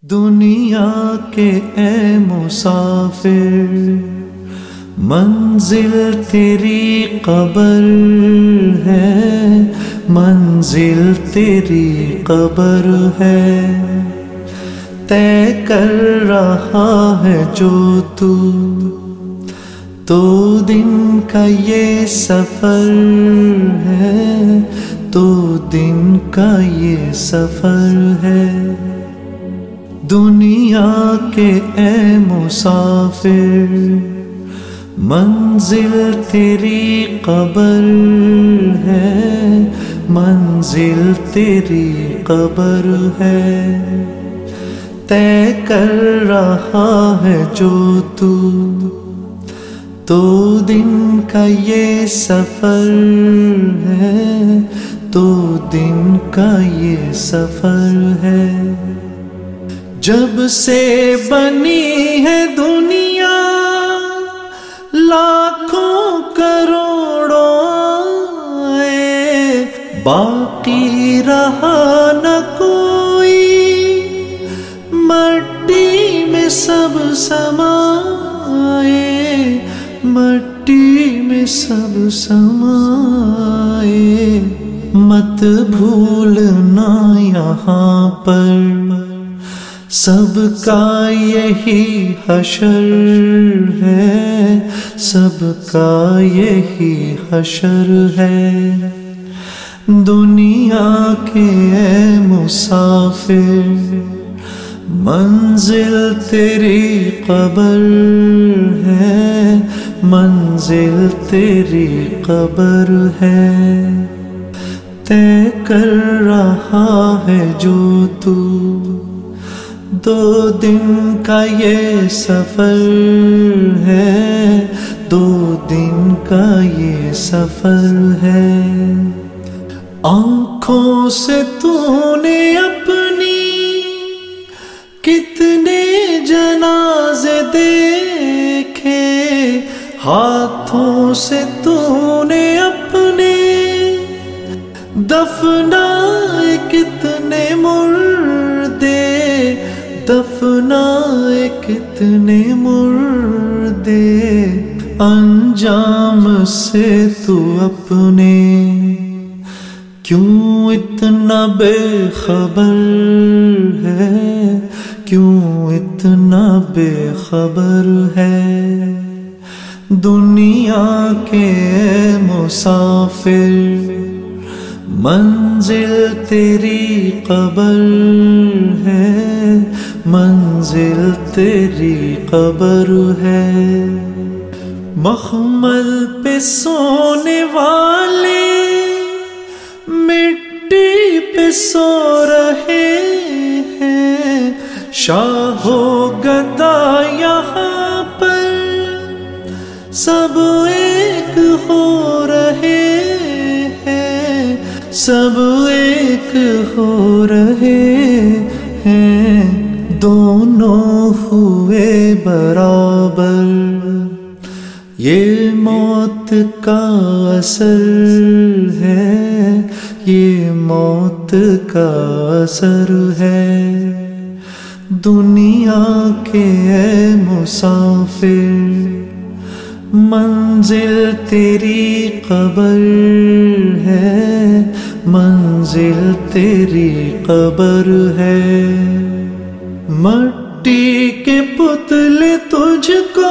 دنیا کے اے مسافر، منزل تیری قبر ہے، منزل تیری قبر ہے، طے کر رہا ہے جو تو دن کا یہ سفر ہے، تو دن کا یہ سفر ہے۔ دنیا کے اے مسافر، منزل تیری قبر ہے، منزل تیری قبر ہے، طے کر رہا ہے جو تو دن کا یہ سفر ہے، تو دن کا یہ سفر ہے۔ جب سے بنی ہے دنیا لاکھوں کروڑوں آئے، باقی رہا نہ کوئی، مٹی میں سب سمائے، مٹی میں سب سمائے۔ مت بھولنا یہاں پر سب کا یہی حشر ہے، سب کا یہی حشر ہے۔ دنیا کے اے مسافر، منزل تیری قبر ہے، منزل تیری قبر ہے، طے کر رہا ہے جو دو دن کا یہ سفر ہے، دو دن کا یہ سفر ہے۔ آنکھوں سے تو نے اپنی کتنے جنازے دیکھے، ہاتھوں سے تو نے اپنے دفنائے کتنے مردے، دفنائے کتنے مردے۔ انجام سے تو اپنے کیوں اتنا بے خبر ہے، کیوں اتنا بے خبر ہے۔ دنیا کے مسافر، منزل تیری قبر ہے، منزل تیری قبر ہے۔ مخمل پہ سونے والے مٹی پہ سو رہے ہیں، شاہ و گدا یہاں پر سب ایک ہو رہے ہیں، سب ایک ہو رہے ہیں۔ دونوں ہوئے برابر، یہ موت کا اثر ہے، یہ موت کا اثر ہے۔ دنیا کے اے مسافر، منزل تیری قبر ہے، منزل تیری قبر ہے۔ مٹی کے پتلے تجھ کو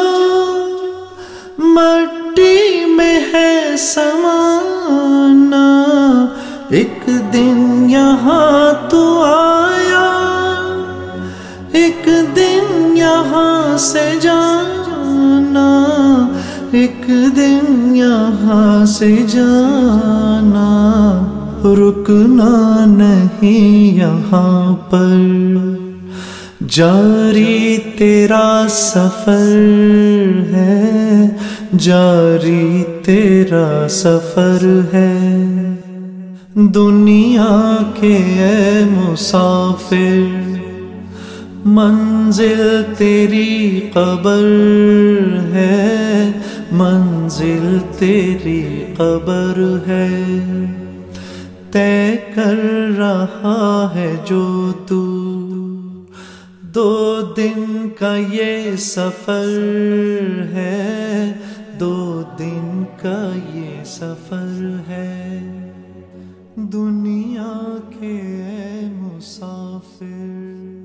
مٹی میں ہے سمانا، ایک دن یہاں تو آیا، ایک دن یہاں سے جانا، ایک دن یہاں سے جانا۔ رکنا نہیں یہاں پر، جاری تیرا سفر ہے، جاری تیرا سفر ہے۔ دنیا کے اے مسافر، منزل تیری قبر ہے، منزل تیری قبر ہے، طے کر رہا ہے جو دو دن کا یہ سفر ہے، دو دن کا یہ سفر ہے، دنیا کے اے مسافر۔